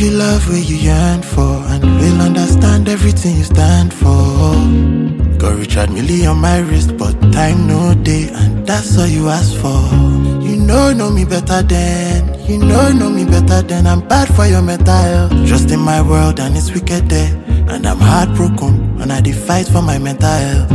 you love where you yearn for, and will understand everything you stand for. Got Richard Millie on my wrist, but time no day, and that's all you ask for. You know me better than, you know me better than. I'm bad for your mental health. Just in my world and it's wicked there, and I'm heartbroken, and I dey fight for my mental health.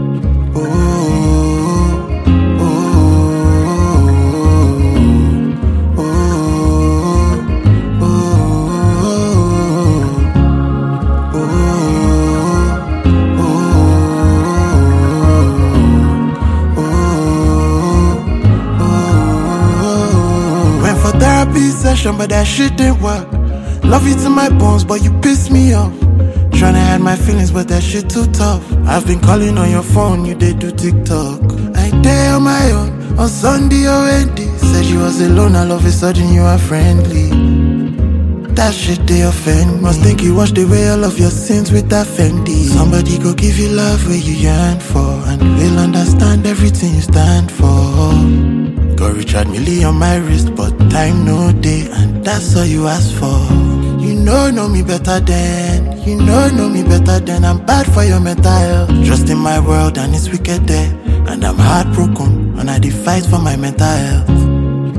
Therapy session, but that shit didn't work. Love you to my bones, but you piss me off. Tryna hide my feelings, but that shit too tough. I've been calling on your phone, you did do TikTok. I day on my own, on Sunday or Wendy. Said you was alone, all of a sudden you are friendly. That shit they offend me. Must think you washed away all of your sins with that Fendi. Somebody go give you love where you yearn for, and will understand everything you stand for. Got Richard Millie on my wrist, but time no day, and that's all you ask for. You know me better than, you know me better than. I'm bad for your mental health. Just in my world and it's wicked there, and I'm heartbroken, and I dey fight for my mental health.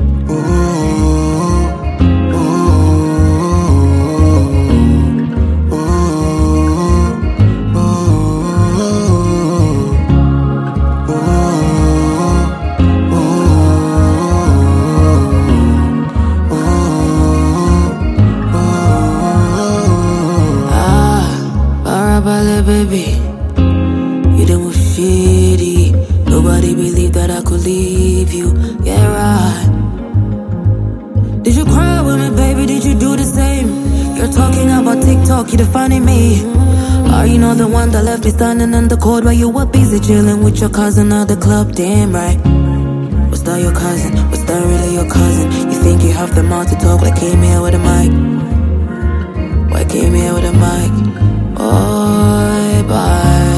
Baby, you done was shitty. Nobody believed that I could leave you. Yeah, right. Did you cry with me, baby? Did you do the same? You're talking about TikTok, you defining me. Are you not the one that left me standing in the cold while you were busy chilling with your cousin at the club? Damn right. Was that your cousin? Was that really your cousin? You think you have the mouth to talk like came here with a mic? Why came here with a mic? Bye bye.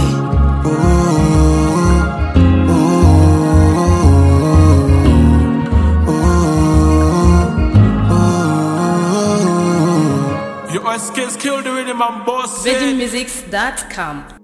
Your skills kill the rhythm and boss. VeggieMusics.com